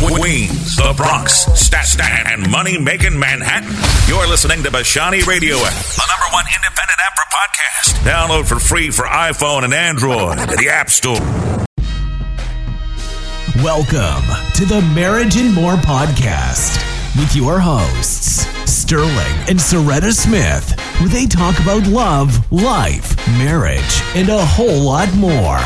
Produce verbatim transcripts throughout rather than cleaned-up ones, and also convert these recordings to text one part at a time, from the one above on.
Queens, the Bronx, Staten, and money-making Manhattan. You're listening to Bashani Radio app, the number one independent app for podcasts. Download for free for iPhone and Android at the App Store. Welcome to the Marriage and More podcast with your hosts, Sterling and Soretta Smith, where they talk about love, life, marriage, and a whole lot more.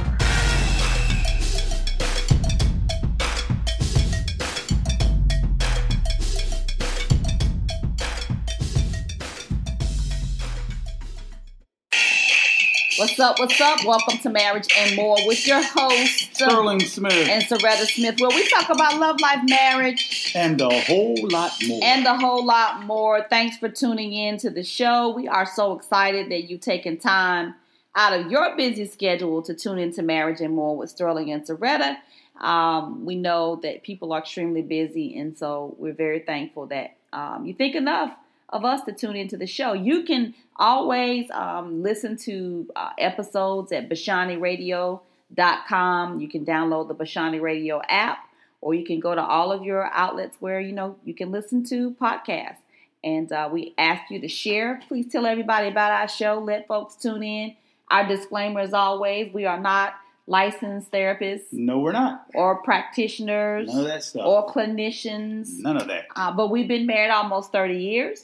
What's up, what's up? Welcome to Marriage and More with your host, Sterling Smith and Soretta Smith, where we talk about love, life, marriage, and a whole lot more. And a whole lot more. Thanks for tuning in to the show. We are so excited that you've taken time out of your busy schedule to tune into Marriage and More with Sterling and Soretta. Um, we know that people are extremely busy, and so we're very thankful that um, you think enough of us to tune into the show. You can always um, listen to uh, episodes at bashani radio dot com. You can download the Bashani Radio app, or you can go to all of your outlets where, you know, you can listen to podcasts. And uh, we ask you to share. Please tell everybody about our show. Let folks tune in. Our disclaimer, as always, we are not licensed therapists. No, we're not. Or practitioners. None of that stuff. Or clinicians. None of that. Uh, but we've been married almost thirty years.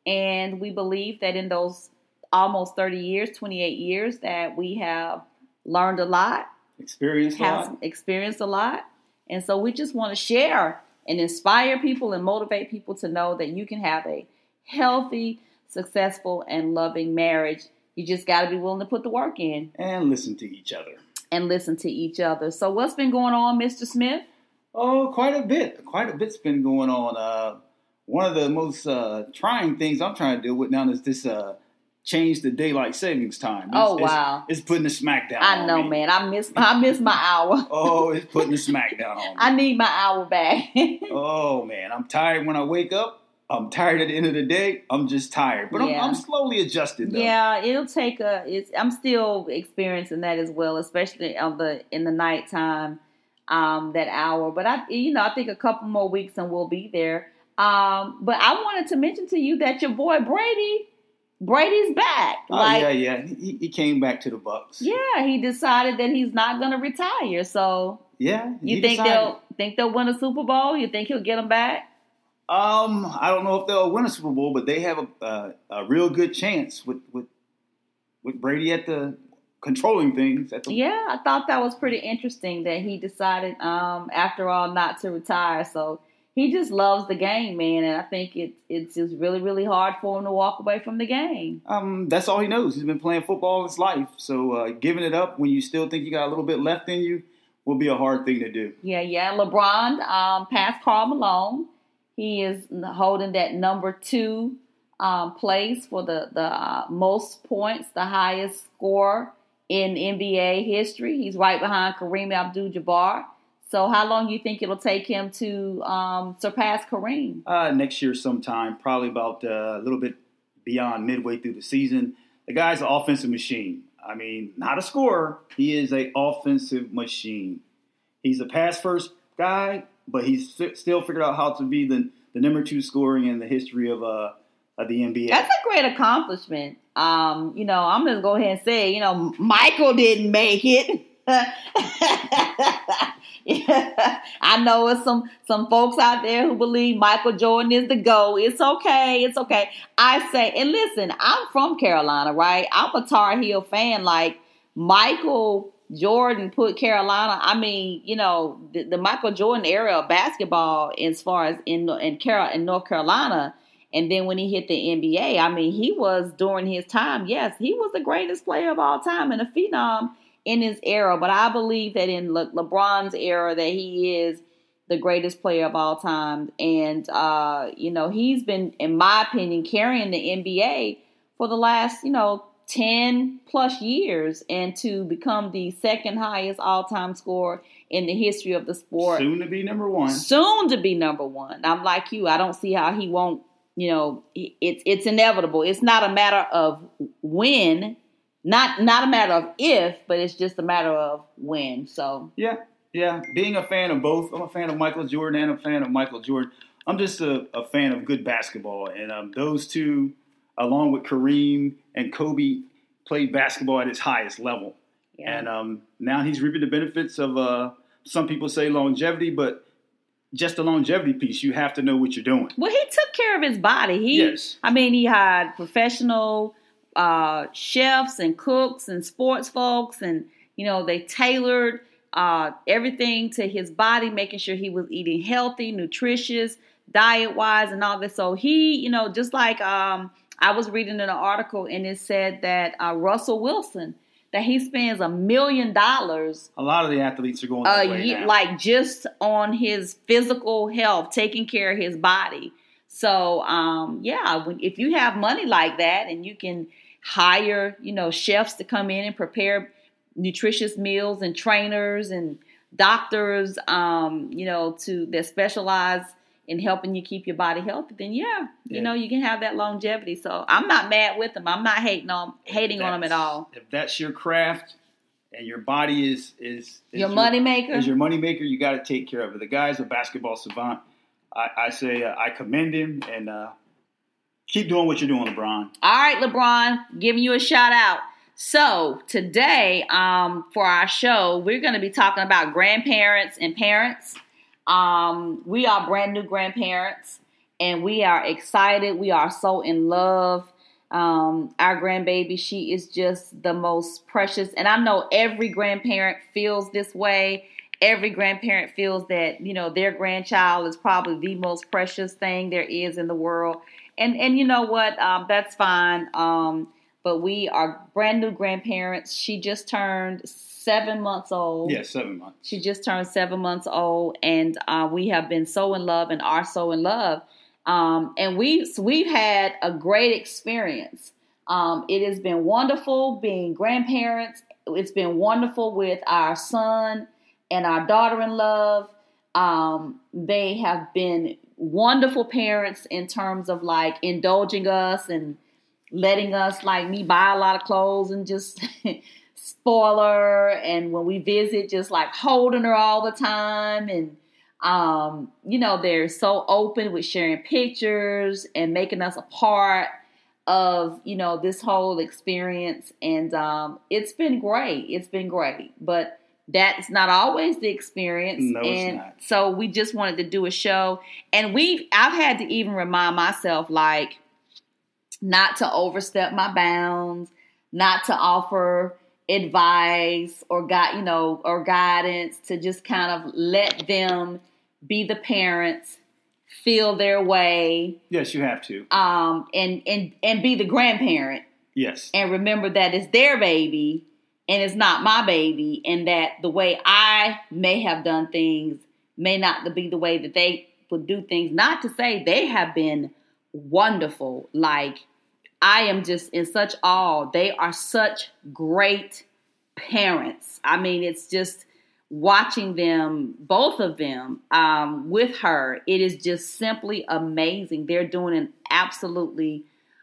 And we believe that in those almost thirty years, twenty-eight years, that we have learned a lot. Experienced a lot. Experienced a lot. And so we just want to share and inspire people and motivate people to know that you can have a healthy, successful, and loving marriage. You just got to be willing to put the work in. And listen to each other. And listen to each other. So what's been going on, Mister Smith? Oh, quite a bit. Quite a bit's been going on. Uh, one of the most uh, trying things I'm trying to deal with now is this uh, change the daylight savings time. It's, oh, wow. It's, it's putting the smack down I on know, me. man. I miss, I miss my hour. Oh, it's putting the smack down on me. I need my hour back. Oh, man. I'm tired when I wake up. I'm tired at the end of the day. I'm just tired. But yeah. I'm, I'm slowly adjusting, though. Yeah, it'll take a... It's, I'm still experiencing that as well, especially on the in the nighttime, um, that hour. But, I, you know, I think a couple more weeks and we'll be there. Um, but I wanted to mention to you that your boy Brady, Brady's back. Oh, like, yeah, yeah. He, he came back to the Bucks. Yeah, he decided that he's not going to retire. So, yeah, you think decided. they'll think they'll win a Super Bowl? You think he'll get them back? Um, I don't know if they'll win a Super Bowl, but they have a uh, a real good chance with with with Brady at the controlling things. At the yeah, I thought that was pretty interesting that he decided, um, after all, not to retire. So. He just loves the game, man, and I think it, it's just really, really hard for him to walk away from the game. Um, that's all he knows. He's been playing football his life, so uh, giving it up when you still think you got a little bit left in you will be a hard thing to do. Yeah, yeah. LeBron um, passed Karl Malone. He is holding that number two um, place for the, the uh, most points, the highest score in N B A history. He's right behind Kareem Abdul-Jabbar. So how long do you think it'll take him to um, surpass Kareem? Uh, next year sometime, probably about uh, a little bit beyond midway through the season. The guy's an offensive machine. I mean, not a scorer. He is an offensive machine. He's a pass-first guy, but he's still figured out how to be the, the number two scoring in the history of, uh, of the N B A. That's a great accomplishment. Um, you know, I'm going to go ahead and say, you know, Michael didn't make it. Yeah, I know it's some some folks out there who believe Michael Jordan is the GOAT. It's okay. It's okay. I say, and listen, I'm from Carolina, right? I'm a Tar Heel fan. Like, Michael Jordan put Carolina, I mean, you know, the, the Michael Jordan era of basketball as far as in in, Carol, in North Carolina. And then when he hit the N B A, I mean, he was, during his time, yes, he was the greatest player of all time and a phenom in his era. But I believe that in Le- LeBron's era that he is the greatest player of all time. And, uh, you know, he's been, in my opinion, carrying the N B A for the last, you know, ten plus years, and to become the second highest all-time scorer in the history of the sport. Soon to be number one. Soon to be number one. I'm like you. I don't see how he won't, you know, it's it's inevitable. It's not a matter of when, not not a matter of if, but it's just a matter of when. So yeah, Yeah, being a fan of both. I'm a fan of Michael Jordan and a fan of Michael Jordan. I'm just a, a fan of good basketball. And um, those two, along with Kareem and Kobe, played basketball at its highest level. Yeah. And um, now he's reaping the benefits of, uh, some people say longevity, but just the longevity piece, you have to know what you're doing. Well, he took care of his body. He, yes. I mean, he had professional uh, chefs and cooks and sports folks, and, you know, they tailored uh, everything to his body, making sure he was eating healthy, nutritious, diet-wise, and all this. So he, you know, just like um, I was reading in an article, and it said that uh, Russell Wilson, that he spends a million dollars. A lot of the athletes are going that uh, way now. Like just on his physical health, taking care of his body. So, um, yeah, when, if you have money like that and you can hire, you know, chefs to come in and prepare nutritious meals and trainers and doctors, um, you know, to that specialize in helping you keep your body healthy, then yeah, you yeah. know, you can have that longevity. So I'm not mad with them. I'm not hating on hating on them at all. If that's your craft and your body is is, is your, your money maker, is your money maker, you got to take care of it. The guy's a basketball savant. I, I say uh, I commend him, and uh, keep doing what you're doing, LeBron. All right, LeBron, giving you a shout out. So today, um, for our show, we're going to be talking about grandparents and parents. Um, we are brand new grandparents, and we are excited. We are so in love. Um, our grandbaby, she is just the most precious. And I know every grandparent feels this way. Every grandparent feels that, you know, their grandchild is probably the most precious thing there is in the world. And, and you know what? Um, that's fine. Um, But we are brand new grandparents. She just turned seven months old. Yeah, seven months. She just turned seven months old, and uh, we have been so in love and are so in love. Um, and we've we've had a great experience. Um, it has been wonderful being grandparents. It's been wonderful with our son and our daughter-in-law. Um, they have been wonderful parents in terms of like indulging us and letting us, like me, buy a lot of clothes and just spoil her. And when we visit, just like holding her all the time. And, um, you know, they're so open with sharing pictures and making us a part of, you know, this whole experience. And um, it's been great. It's been great. But that's not always the experience. No, and it's not. So we just wanted to do a show. And we I've had to even remind myself, like, not to overstep my bounds, not to offer advice or got, you know, or guidance, to just kind of let them be the parents, feel their way. Yes, you have to. Um, and, and, and be the grandparent. Yes. And remember that it's their baby and it's not my baby, and that the way I may have done things may not be the way that they would do things. Not to say they have been wonderful. Like, I am just in such awe. They are such great parents. I mean, it's just watching them, both of them, um, with her. It is just simply amazing. They're doing an absolutely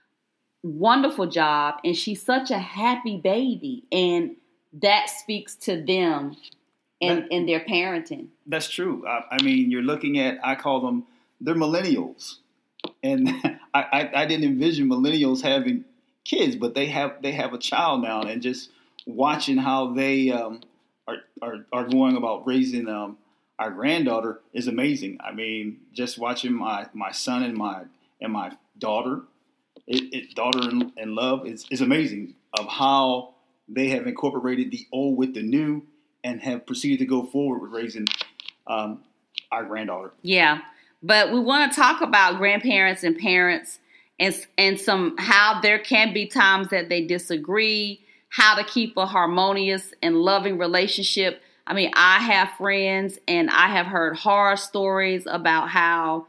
wonderful job. And she's such a happy baby. And that speaks to them and, that, and their parenting. That's true. I, I mean, you're looking at, I call them, they're millennials. And I, I, I didn't envision millennials having kids, but they have they have a child now, and just watching how they um, are, are are going about raising um, our granddaughter is amazing. I mean, just watching my, my son and my and my daughter, it, it daughter in, in love is is amazing of how they have incorporated the old with the new and have proceeded to go forward with raising um, our granddaughter. Yeah. But we want to talk about grandparents and parents, and and some how there can be times that they disagree, how to keep a harmonious and loving relationship. I mean, I have friends, and I have heard horror stories about how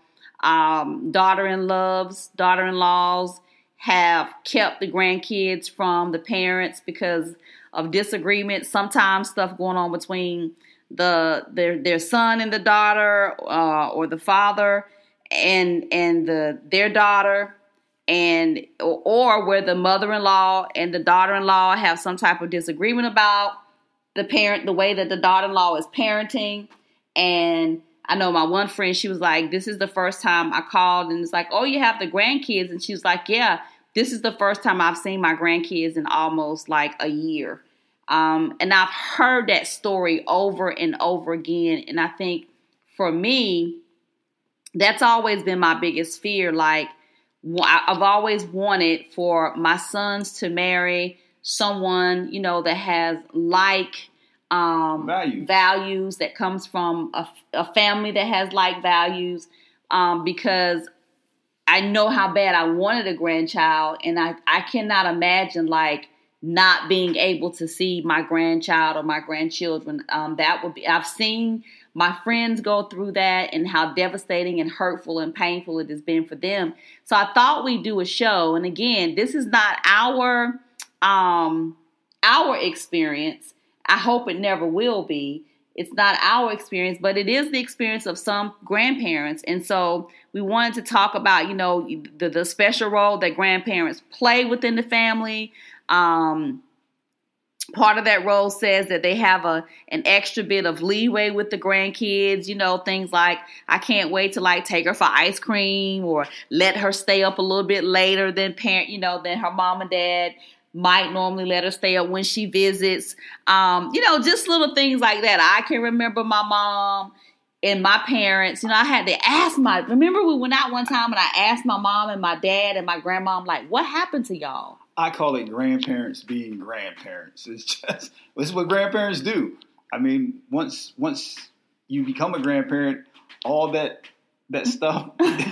um, daughter-in-laws, daughter-in-laws have kept the grandkids from the parents because of disagreements. Sometimes stuff going on between the their their son and the daughter, uh, or the father and and the their daughter, and or, or where the mother-in-law and the daughter-in-law have some type of disagreement about the parent, the way that the daughter-in-law is parenting. And I know my one friend, she was like, this is the first time I called, and it's like, oh, you have the grandkids? And she was like, yeah, this is the first time I've seen my grandkids in almost like a year. Um, and I've heard that story over and over again. And I think for me, that's always been my biggest fear. Like, I've always wanted for my sons to marry someone, you know, that has like um, values. values, that comes from a, a family that has like values, um, because I know how bad I wanted a grandchild, and I, I cannot imagine like not being able to see my grandchild or my grandchildren. Um, that would be, I've seen my friends go through that and how devastating and hurtful and painful it has been for them. So I thought we'd do a show. And again, this is not our, um, our experience. I hope it never will be. It's not our experience, but it is the experience of some grandparents. And so we wanted to talk about, you know, the, the special role that grandparents play within the family. Um, part of that role says that they have a an extra bit of leeway with the grandkids, you know, things like, I can't wait to like take her for ice cream, or let her stay up a little bit later than parent, you know, than her mom and dad might normally let her stay up when she visits. Um, you know, just little things like that. I can remember my mom and my parents, you know, I had to ask my, remember we went out one time and I asked my mom and my dad and my grandmom, like, what happened to y'all? I call it grandparents being grandparents. It's just, this is what grandparents do. I mean, once once you become a grandparent, all that that stuff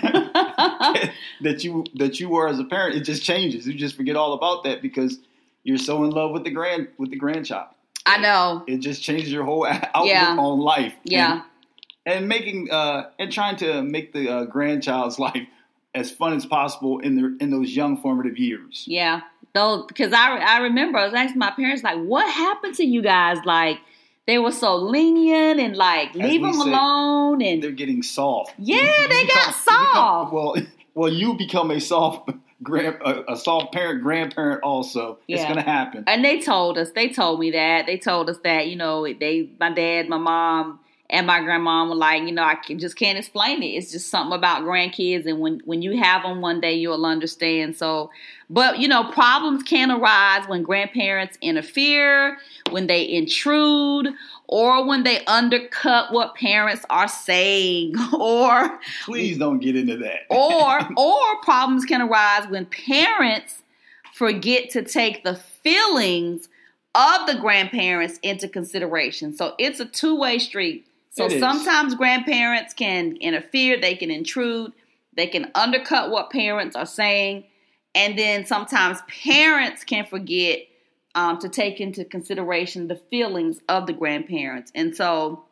that, that you that you were as a parent, it just changes. You just forget all about that because you're so in love with the grand with the grandchild. I know. It just changes your whole outlook yeah. on life. Yeah. And, and making uh, and trying to make the uh, grandchild's life as fun as possible in the in those young formative years. Yeah. Though, because I, I remember I was asking my parents, like, what happened to you guys? Like, they were so lenient and like, As leave them said, alone. And they're getting soft. Yeah, you, they you got become, soft. You become, well, well, you become a soft grand, a, a soft parent, grandparent also. Yeah. It's going to happen. And they told us, they told me that. They told us that, you know, they, my dad, my mom, and my grandma were like, you know, I can, just can't explain it. It's just something about grandkids. And when, when you have them one day, you'll understand. So, but, you know, problems can arise when grandparents interfere, when they intrude, or when they undercut what parents are saying. Or please don't get into that. or or problems can arise when parents forget to take the feelings of the grandparents into consideration. So it's a two-way street. So sometimes grandparents can interfere, they can intrude, they can undercut what parents are saying, and then sometimes parents can forget um, to take into consideration the feelings of the grandparents. And so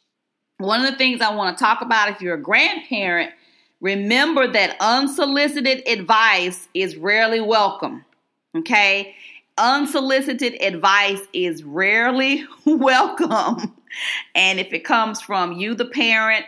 one of the things I want to talk about, if you're a grandparent, remember that unsolicited advice is rarely welcome, okay? Unsolicited advice is rarely welcome. And if it comes from you, the parent,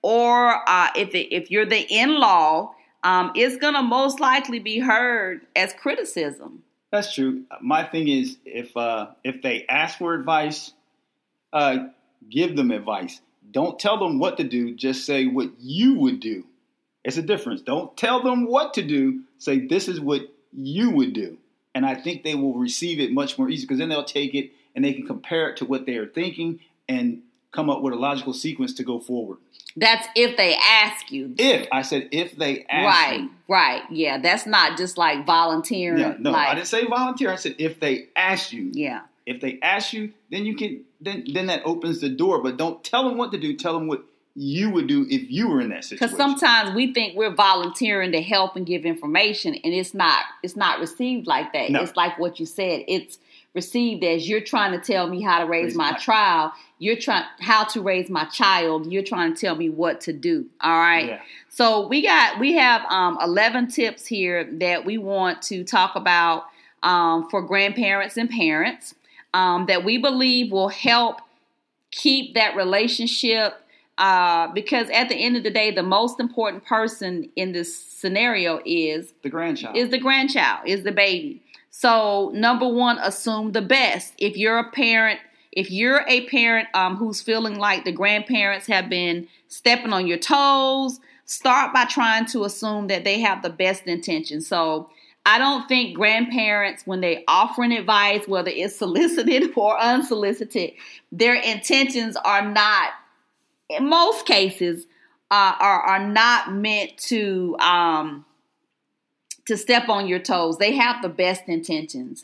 or uh, if it, if you're the in-law, um, it's going to most likely be heard as criticism. That's true. My thing is, if uh, if they ask for advice, uh, give them advice. Don't tell them what to do. Just say what you would do. It's a difference. Don't tell them what to do. Say, this is what you would do. And I think they will receive it much more easy, because then they'll take it and they can compare it to what they are thinking and come up with a logical sequence to go forward. That's if they ask you. If. I said if they ask right, you. Right, yeah. That's not just like volunteering. Yeah, no, like, I didn't say volunteer. I said if they ask you. Yeah. If they ask you, then you can, then then that opens the door. But don't tell them what to do. Tell them what you would do if you were in that situation. Because sometimes we think we're volunteering to help and give information, and it's not. It's not received like that. No. It's like what you said. It's received as you're trying to tell me how to raise, raise my, my child. You're trying how to raise my child. You're trying to tell me what to do. All right. Yeah. So we got we have um, eleven tips here that we want to talk about um, for grandparents and parents um, that we believe will help keep that relationship. Uh, because at the end of the day, the most important person in this scenario is the grandchild. Is the grandchild, is the baby. So number one, assume the best. If you're a parent, if you're a parent um, who's feeling like the grandparents have been stepping on your toes, start by trying to assume that they have the best intentions. So I don't think grandparents, when they offering advice, whether it's solicited or unsolicited, their intentions are not, in most cases, uh, are, are not meant to um, to step on your toes. They have the best intentions.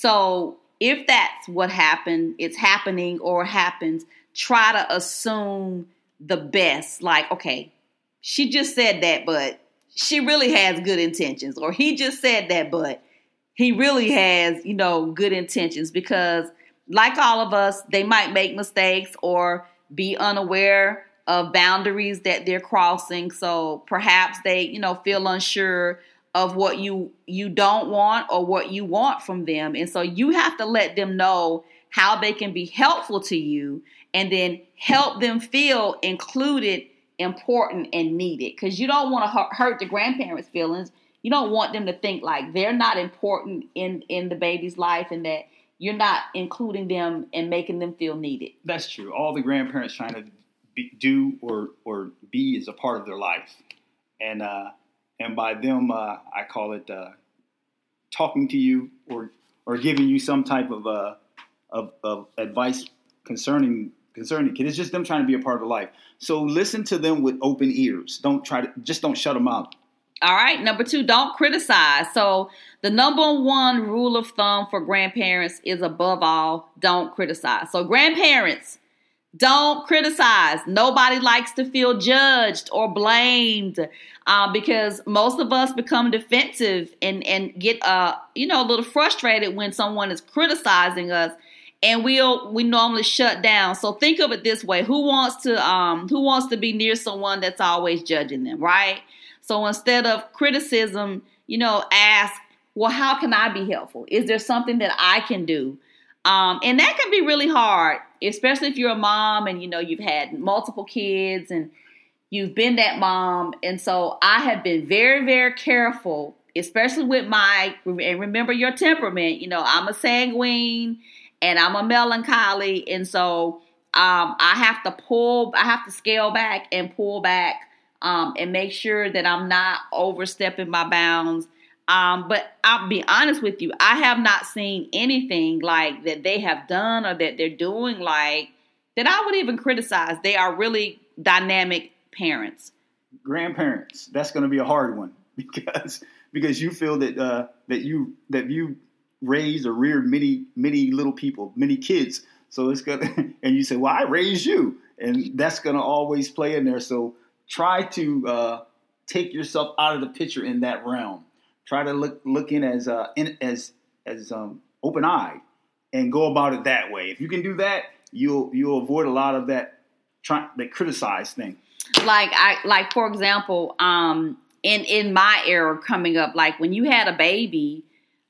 So if that's what happened, it's happening or happens, try to assume the best. Like, okay, she just said that, but she really has good intentions. Or he just said that, but he really has, you know, good intentions. Because like all of us, they might make mistakes or be unaware of boundaries that they're crossing. So perhaps they, you know, feel unsure of what you you don't want or what you want from them. And so you have to let them know how they can be helpful to you and then help them feel included, important, and needed. Because you don't want to hurt the grandparents' feelings. You don't want them to think like they're not important in, in the baby's life and that you're not including them and making them feel needed. That's true. All the grandparents trying to be, do or or be is a part of their life. And uh And by them, uh, I call it uh, talking to you or or giving you some type of uh, of, of advice concerning concerning kids. It's just them trying to be a part of the life. So listen to them with open ears. Don't try to just don't shut them out. All right. Number two, don't criticize. So the number one rule of thumb for grandparents is, above all, don't criticize. So grandparents, don't criticize. Nobody likes to feel judged or blamed uh, because most of us become defensive and, and get uh, you know, a little frustrated when someone is criticizing us, and we'll we normally shut down. So think of it this way: who wants to um, who wants to be near someone that's always judging them, right? So instead of criticism, you know, ask, well, how can I be helpful? Is there something that I can do? Um, and that can be really hard, especially if you're a mom and, you know, you've had multiple kids and you've been that mom. And so I have been very, very careful, especially with my, and remember your temperament, you know, I'm a sanguine and I'm a melancholy. And so um, I have to pull, I have to scale back and pull back um, and make sure that I'm not overstepping my bounds. Um, but I'll be honest with you, I have not seen anything like that they have done or that they're doing like that I would even criticize. They are really dynamic parents. Grandparents, that's going to be a hard one because because you feel that uh, that you that you raised or reared many many little people, many kids. So it's gonna and you say, well, I raised you, and that's going to always play in there. So try to uh, take yourself out of the picture in that realm. Try to look look in as uh, in, as as um, open eyed and go about it that way. If you can do that, you'll you'll avoid a lot of that try that criticize thing. Like I like for example, um, in in my era coming up, like when you had a baby,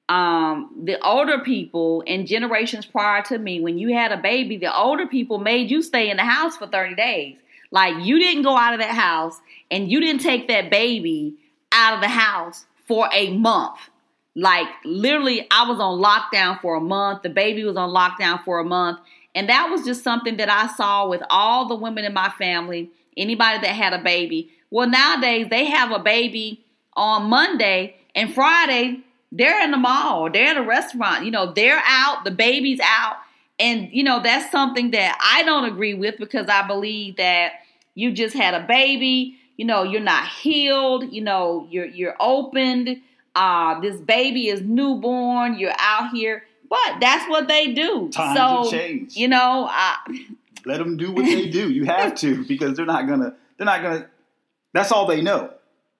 um, the older people and generations prior to me, when you had a baby, the older people made you stay in the house for thirty days. Like you didn't go out of that house and you didn't take that baby out of the house for a month. Like literally I was on lockdown for a month. The baby was on lockdown for a month. And that was just something that I saw with all the women in my family, anybody that had a baby. Well, nowadays they have a baby on Monday and Friday they're in the mall, they're at a restaurant, you know, they're out, the baby's out. And, you know, that's something that I don't agree with because I believe that you just had a baby. You know, you're not healed. You know, you're you're opened. Uh, this baby is newborn. You're out here, but that's what they do. Times so, have changed. You know, I, let them do what they do. You have to because they're not gonna. They're not gonna. That's all they know.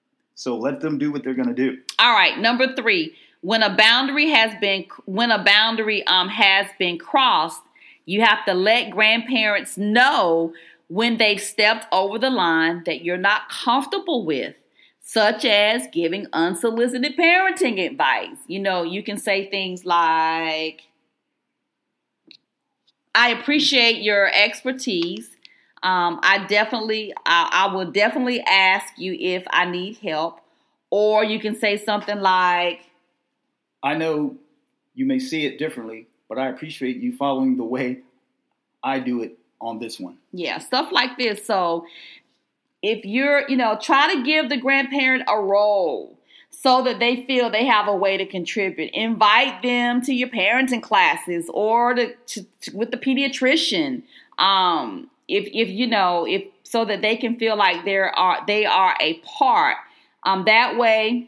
So let them do what they're gonna do. All right, number three. When a boundary has been when a boundary um has been crossed, you have to let grandparents know when they've stepped over the line that you're not comfortable with, such as giving unsolicited parenting advice. You know, you can say things like, I appreciate your expertise. Um, I definitely, I, I will definitely ask you if I need help. Or you can say something like, I know you may see it differently, but I appreciate you following the way I do it on this one. Yeah, stuff like this. So if you're, you know, try to give the grandparent a role so that they feel they have a way to contribute. Invite them to your parenting classes or to, to, to with the pediatrician. Um, if if you know, if so that they can feel like they are they are a part. Um, that way,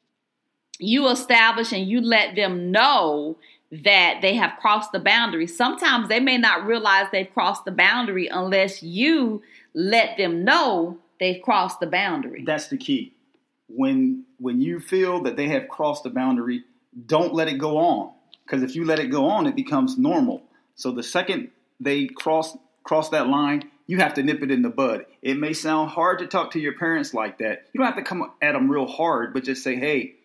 you establish and you let them know that they have crossed the boundary. Sometimes they may not realize they've crossed the boundary unless you let them know they've crossed the boundary. That's the key. When when you feel that they have crossed the boundary, don't let it go on. Because if you let it go on, it becomes normal. So the second they cross cross that line, you have to nip it in the bud. It may sound hard to talk to your parents like that. You don't have to come at them real hard, but just say, hey,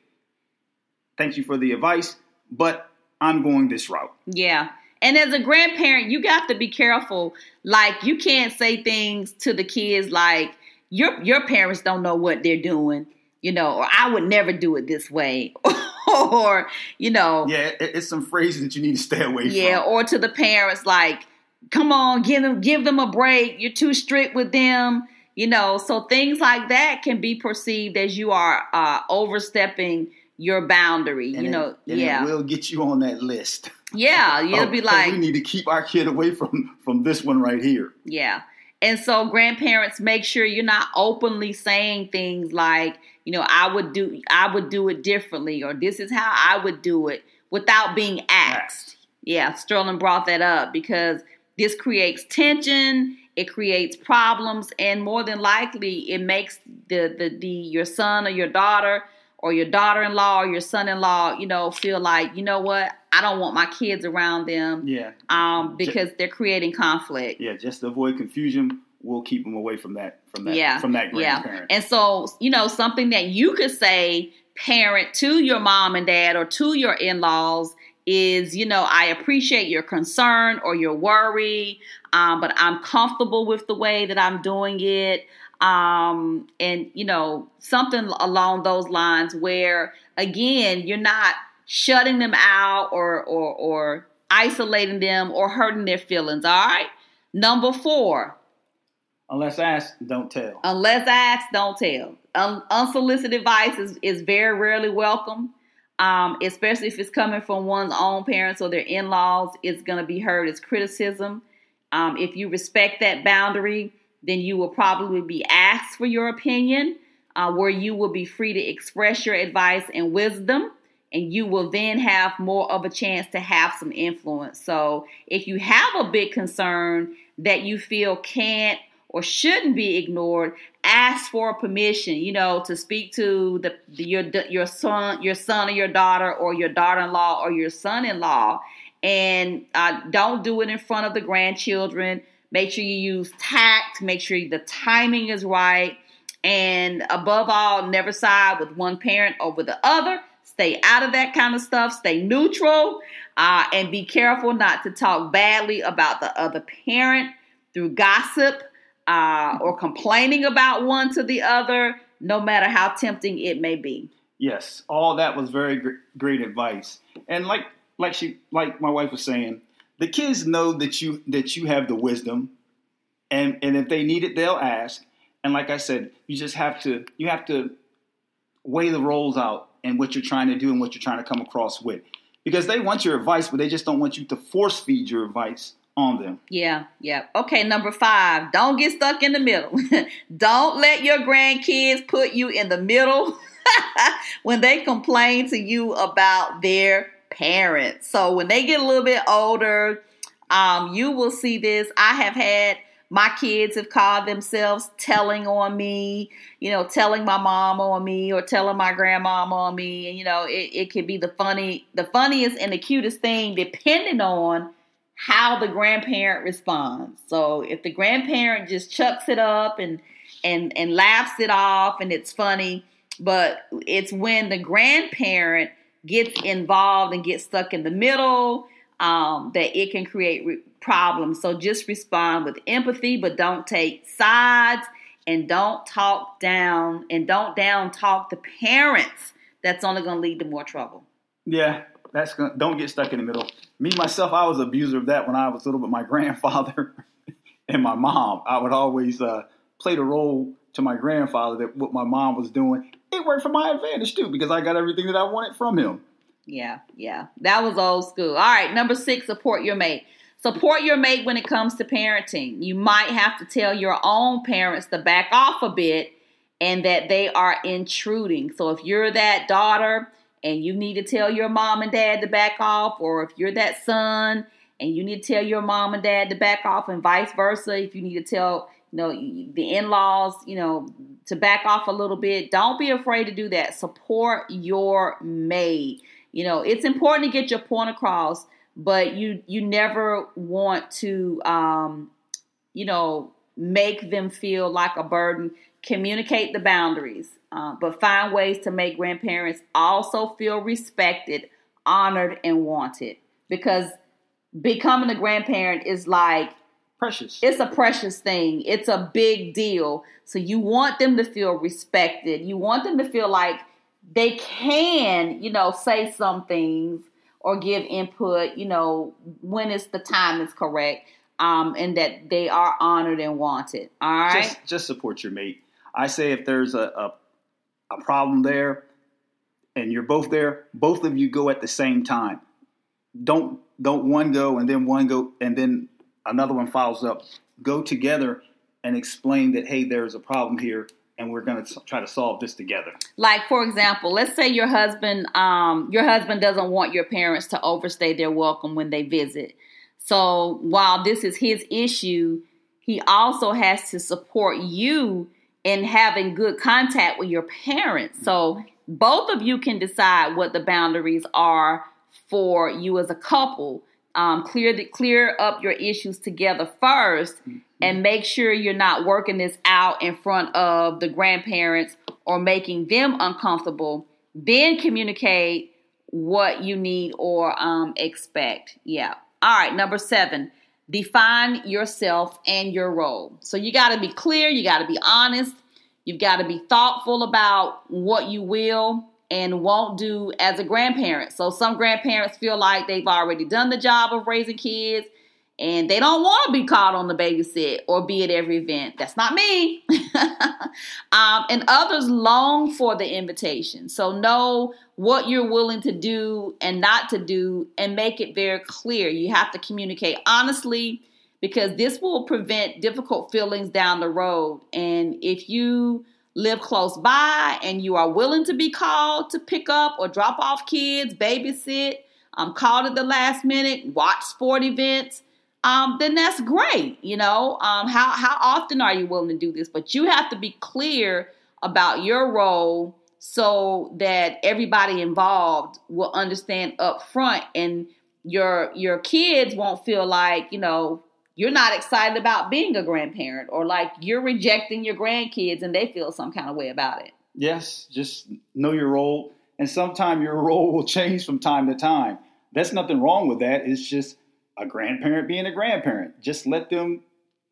thank you for the advice, but I'm going this route. Yeah. And as a grandparent, you got to be careful. Like, you can't say things to the kids like, your your parents don't know what they're doing, you know, or I would never do it this way. Or, you know. Yeah, it's some phrases that you need to stay away yeah, from. Yeah, or to the parents like, come on, give them, give them a break. You're too strict with them. You know, so things like that can be perceived as you are uh, overstepping your boundary. And you know, it, and yeah. it will get you on that list. Yeah, you'll oh, be like, we need to keep our kid away from, from this one right here. Yeah. And so grandparents, make sure you're not openly saying things like, you know, I would do I would do it differently, or this is how I would do it without being asked. Yeah, Sterling brought that up because this creates tension, it creates problems, and more than likely it makes the the, the your son or your daughter or your daughter-in-law or your son-in-law, you know, feel like, you know what, I don't want my kids around them. Yeah. Um, because they're creating conflict. Yeah, just to avoid confusion, we'll keep them away from that, from that, yeah. from that grandparent. Yeah. And so, you know, something that you could say, parent, to your mom and dad or to your in-laws is, you know, I appreciate your concern or your worry, um, but I'm comfortable with the way that I'm doing it. Um, and, you know, something along those lines where, again, you're not shutting them out or, or, or isolating them or hurting their feelings. All right. Number four. Unless asked, don't tell. Unless asked, don't tell. Un- unsolicited advice is, is very rarely welcome. Um, especially if it's coming from one's own parents or their in-laws, it's going to be heard as criticism. Um, if you respect that boundary, then you will probably be asked for your opinion, uh, where you will be free to express your advice and wisdom, and you will then have more of a chance to have some influence. So if you have a big concern that you feel can't or shouldn't be ignored, ask for permission, you know, to speak to the, the your your son, your son or your daughter, or your daughter-in-law or your son-in-law, and uh, don't do it in front of the grandchildren. Make sure you use tact. Make sure the timing is right, and above all, never side with one parent over the other. Stay out of that kind of stuff. Stay neutral, uh, and be careful not to talk badly about the other parent through gossip. Uh, or complaining about one to the other, no matter how tempting it may be. Yes, all that was very gr- great advice. And like like she like my wife was saying, the kids know that you that you have the wisdom, and and if they need it, they'll ask. And like I said, you just have to you have to weigh the roles out and what you're trying to do and what you're trying to come across with, because they want your advice, but they just don't want you to force feed your advice on them. Yeah, yeah. Okay, number five, don't get stuck in the middle. Don't let your grandkids put you in the middle when they complain to you about their parents. So when they get a little bit older, um, you will see this. I have had, my kids have called themselves telling on me, you know, telling my mom on me or telling my grandmom on me. And, you know, it, it could be the funny, the funniest and the cutest thing depending on how the grandparent responds. So if the grandparent just chucks it up and and and laughs it off and it's funny, but it's when the grandparent gets involved and gets stuck in the middle um, that it can create re- problems. So just respond with empathy, but don't take sides, and don't talk down and don't down talk the parents. That's only going to lead to more trouble. Yeah, That's gonna, don't get stuck in the middle. Me, myself, I was an abuser of that when I was little, but my grandfather and my mom, I would always uh, play the role to my grandfather that what my mom was doing. It worked for my advantage, too, because I got everything that I wanted from him. Yeah, yeah. That was old school. All right, number six, support your mate. Support your mate when it comes to parenting. You might have to tell your own parents to back off a bit and that they are intruding. So if you're that daughter and you need to tell your mom and dad to back off, or if you're that son and you need to tell your mom and dad to back off, and vice versa, if you need to tell, you know, the in-laws, you know, to back off a little bit, don't be afraid to do that. Support your mate. You know, it's important to get your point across, but you you never want to, um, you know, make them feel like a burden. Communicate the boundaries, uh, but find ways to make grandparents also feel respected, honored, and wanted. Because becoming a grandparent is like precious. It's a precious thing. It's a big deal. So you want them to feel respected. You want them to feel like they can, you know, say some things or give input, you know, when it's the time is correct, um, and that they are honored and wanted. All right. Just, just support your mate. I say if there's a, a a problem there and you're both there, both of you go at the same time. Don't don't one go and then one go and then another one follows up. Go together and explain that, hey, there's a problem here and we're going to try to solve this together. Like, for example, let's say your husband um, your husband doesn't want your parents to overstay their welcome when they visit. So while this is his issue, he also has to support you in having good contact with your parents. So both of you can decide what the boundaries are for you as a couple. Um, clear the, clear up your issues together first, mm-hmm. and make sure you're not working this out in front of the grandparents or making them uncomfortable. Then communicate what you need or um, expect. Yeah. All right. Number seven. Define yourself and your role. So you got to be clear. You got to be honest. You've got to be thoughtful about what you will and won't do as a grandparent. So some grandparents feel like they've already done the job of raising kids and they don't want to be called on the babysit or be at every event. That's not me. um, and others long for the invitation. So know what you're willing to do and not to do and make it very clear. You have to communicate honestly because this will prevent difficult feelings down the road. And if you live close by and you are willing to be called to pick up or drop off kids, babysit, um, called at the last minute, watch sport events, um, then that's great. You know, um, how, how often are you willing to do this? But you have to be clear about your role so that everybody involved will understand up front and your, your kids won't feel like, you know, you're not excited about being a grandparent or like you're rejecting your grandkids and they feel some kind of way about it. Yes, just know your role. And sometimes your role will change from time to time. There's nothing wrong with that. It's just a grandparent being a grandparent. Just let them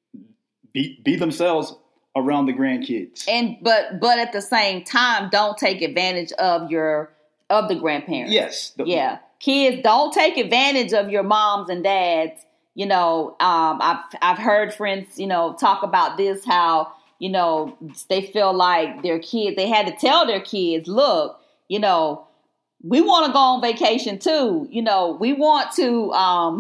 be, be themselves around the grandkids. And but but at the same time, don't take advantage of your of the grandparents. Yes. The, yeah. Kids, don't take advantage of your moms and dads. You know, um, I've I've heard friends, you know, talk about this, how, you know, they feel like their kids, they had to tell their kids, look, you know, we want to go on vacation too. You know, we want to, um,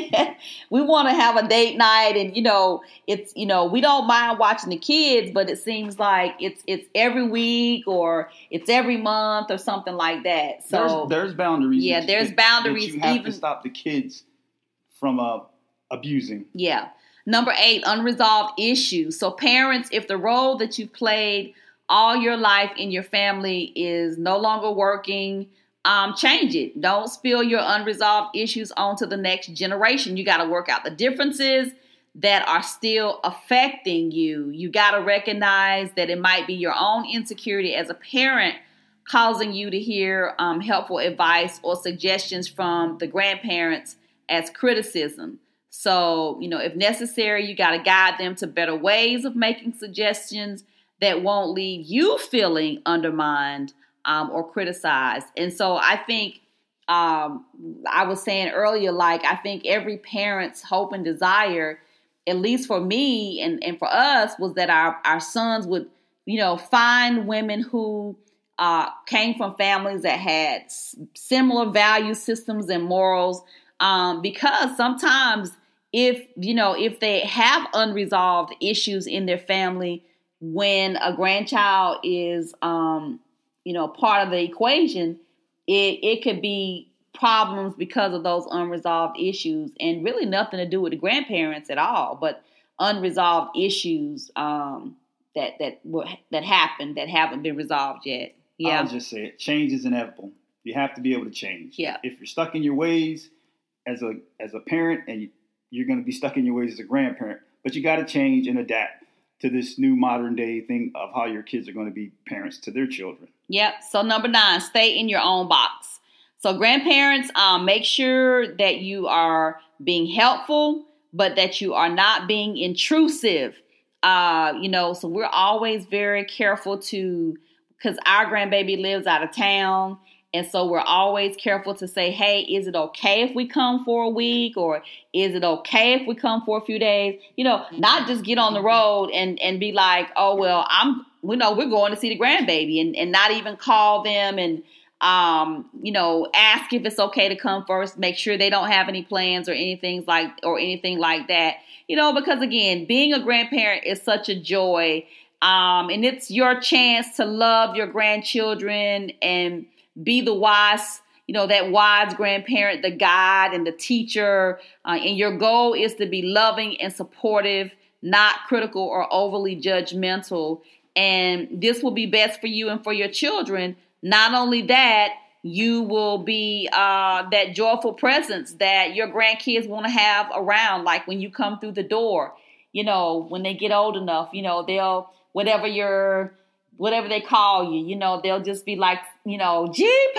we want to have a date night and, you know, it's, you know, we don't mind watching the kids, but it seems like it's, it's every week or it's every month or something like that. So there's, there's boundaries. Yeah, that, there's that, boundaries. That you have even, to stop the kids from, uh, abusing. Yeah. Number eight, unresolved issues. So parents, if the role that you played all your life in your family is no longer working, um, change it. Don't spill your unresolved issues onto the next generation. You got to work out the differences that are still affecting you. You got to recognize that it might be your own insecurity as a parent causing you to hear um, helpful advice or suggestions from the grandparents as criticism. So, you know, if necessary, you got to guide them to better ways of making suggestions that won't leave you feeling undermined um, or criticized. And so I think um, I was saying earlier, like, I think every parent's hope and desire, at least for me and, and for us, was that our, our sons would, you know, find women who uh, came from families that had s- similar value systems and morals. Um, because sometimes if, you know, if they have unresolved issues in their family, when a grandchild is, um, you know, part of the equation, it, it could be problems because of those unresolved issues, and really nothing to do with the grandparents at all, but unresolved issues um, that that that happened that haven't been resolved yet. Yeah, I'll just say it. Change is inevitable. You have to be able to change. Yeah. If you're stuck in your ways as a as a parent, and you, you're going to be stuck in your ways as a grandparent, but you got to change and adapt to this new modern day thing of how your kids are going to be parents to their children. Yep. So number nine, stay in your own box. So grandparents, um, make sure that you are being helpful, but that you are not being intrusive. Uh, you know, so we're always very careful to, because our grandbaby lives out of town. And so we're always careful to say, hey, is it okay if we come for a week? Or is it okay if we come for a few days? You know, not just get on the road and, and be like, oh, well, I'm, we know we're going to see the grandbaby, and, and not even call them and, um, you know, ask if it's okay to come first, make sure they don't have any plans or anything like, or anything like that. You know, because again, being a grandparent is such a joy. Um, and it's your chance to love your grandchildren and be the wise, you know, that wise grandparent, the guide and the teacher. Uh, and your goal is to be loving and supportive, not critical or overly judgmental. And this will be best for you and for your children. Not only that, you will be uh, that joyful presence that your grandkids want to have around, like when you come through the door. You know, when they get old enough, you know, they'll, whatever your, whatever they call you, you know, they'll just be like, you know,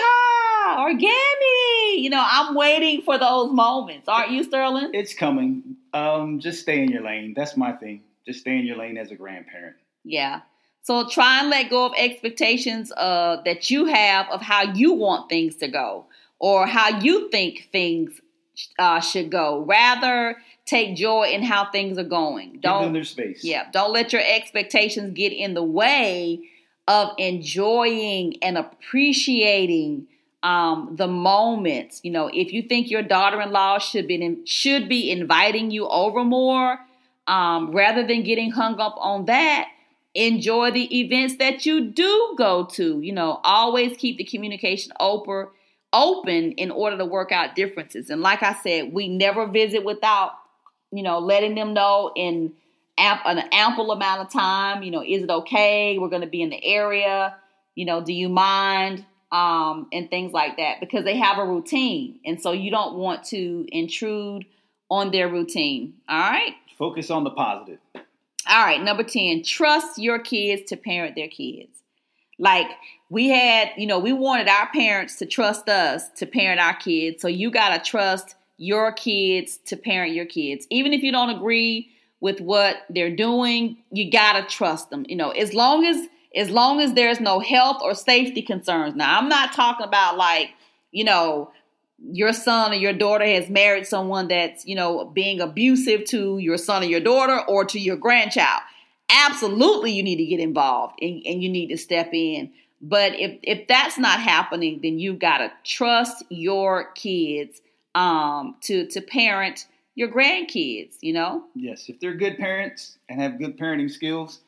G-Pa or Gammy. You know, I'm waiting for those moments. Aren't you, Sterling? It's coming. Um, just stay in your lane. That's my thing. Just stay in your lane as a grandparent. Yeah. So try and let go of expectations uh, that you have of how you want things to go or how you think things uh, should go. Rather, take joy in how things are going. Don't, give them their space. Yeah. Don't let your expectations get in the way of enjoying and appreciating um, the moments. You know, if you think your daughter-in-law should be in, should be inviting you over more, um, rather than getting hung up on that, enjoy the events that you do go to. You know, always keep the communication open, open in order to work out differences. And like I said, we never visit without, you know, letting them know in amp- an ample amount of time. You know, is it okay? We're going to be in the area. You know, do you mind? Um, and things like that, because they have a routine. And so you don't want to intrude on their routine. All right. Focus on the positive. All right, number ten, trust your kids to parent their kids. Like we had, you know, we wanted our parents to trust us to parent our kids. So you got to trust your kids to parent your kids. Even if you don't agree with what they're doing, you got to trust them. You know, as long as, as long as there's no health or safety concerns. Now, I'm not talking about like, you know, your son or your daughter has married someone that's, you know, being abusive to your son or your daughter or to your grandchild. Absolutely, you need to get involved and, and you need to step in. But if, if that's not happening, then you've got to trust your kids um, to, to parent your grandkids, you know? Yes, if they're good parents and have good parenting skills,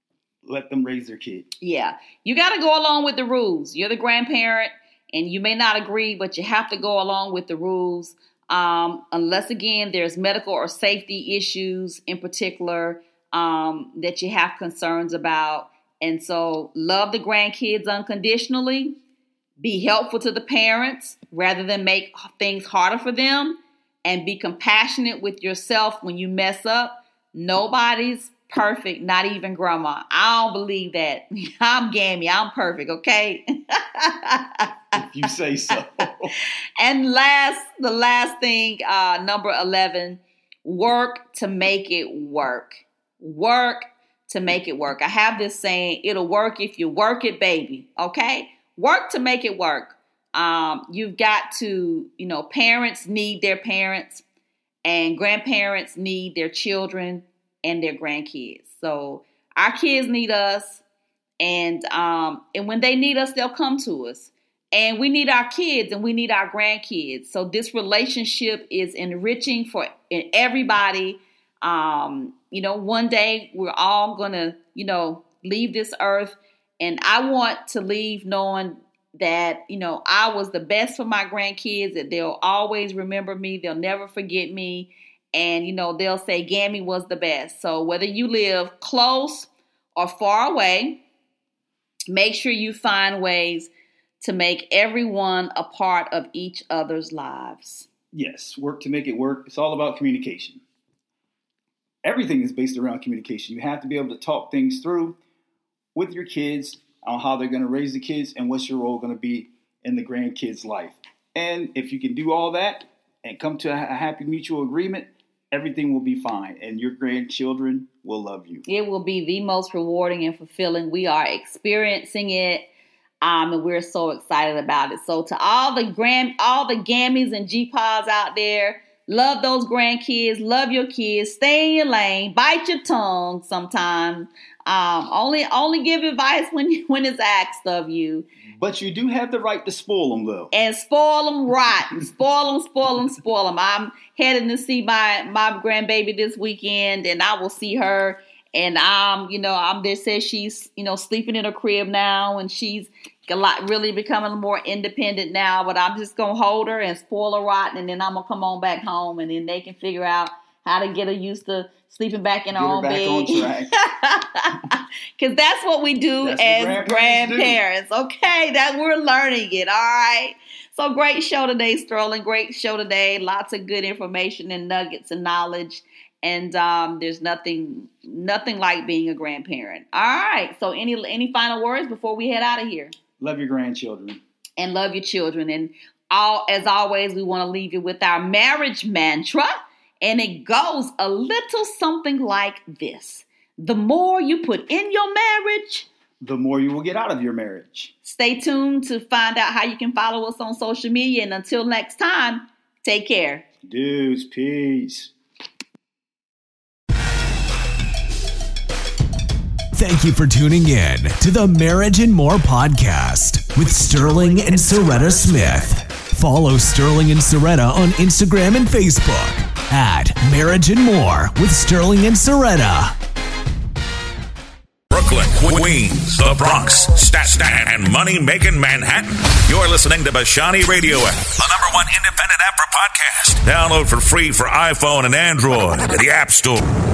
let them raise their kid. Yeah, you got to go along with the rules. You're the grandparent. And you may not agree, but you have to go along with the rules. Um, unless, again, there's medical or safety issues in particular um, that you have concerns about. And so love the grandkids unconditionally. Be helpful to the parents rather than make things harder for them. And be compassionate with yourself when you mess up. Nobody's perfect, not even grandma. I don't believe that. I'm Gammy. I'm perfect, okay? If you say so. And last, the last thing, uh, number eleven, work to make it work. Work to make it work. I have this saying, it'll work if you work it, baby. Okay? Work to make it work. Um, you've got to, you know, parents need their parents and grandparents need their children and their grandkids. So our kids need us, and um, and when they need us, they'll come to us. And we need our kids and we need our grandkids. So this relationship is enriching for everybody. Um, you know, one day we're all going to, you know, leave this earth. And I want to leave knowing that, you know, I was the best for my grandkids, that they'll always remember me. They'll never forget me. And, you know, they'll say Gammy was the best. So whether you live close or far away, make sure you find ways to make everyone a part of each other's lives. Yes, work to make it work. It's all about communication. Everything is based around communication. You have to be able to talk things through with your kids on how they're going to raise the kids and what's your role going to be in the grandkids' life. And if you can do all that and come to a happy mutual agreement, everything will be fine. And your grandchildren will love you. It will be the most rewarding and fulfilling. We are experiencing it. Um, and we're so excited about it. So to all the grand, all the Gammies and G-Pods out there, love those grandkids, love your kids, stay in your lane, bite your tongue sometimes. Um, only, only give advice when you, when it's asked of you. But you do have the right to spoil them, though. And spoil them right. spoil them, spoil them, spoil them. I'm heading to see my, my grandbaby this weekend, and I will see her. And um, you know, I'm there says she's, you know, sleeping in her crib now, and she's a lot really becoming more independent now. But I'm just gonna hold her and spoil her rotten, and then I'm gonna come on back home, and then they can figure out how to get her used to sleeping back in her own bed. Because that's what we do that's as grandparents. grandparents. Do. Okay, that we're learning it. All right. So great show today, Sterling. Great show today. Lots of good information and nuggets and knowledge. And um, there's nothing, nothing like being a grandparent. All right. So, any any final words before we head out of here? Love your grandchildren and love your children. And all as always, we want to leave you with our marriage mantra, and it goes a little something like this: the more you put in your marriage, the more you will get out of your marriage. Stay tuned to find out how you can follow us on social media. And until next time, take care. Dudes, peace. Thank you for tuning in to the Marriage and More podcast with Sterling and Soretta Smith. Follow Sterling and Soretta on Instagram and Facebook at Marriage and More with Sterling and Soretta. Brooklyn, Queens, the Bronx, Staten, and money-making Manhattan. You're listening to Bashani Radio App, the number one independent app for podcasts. Download for free for iPhone and Android at the App Store.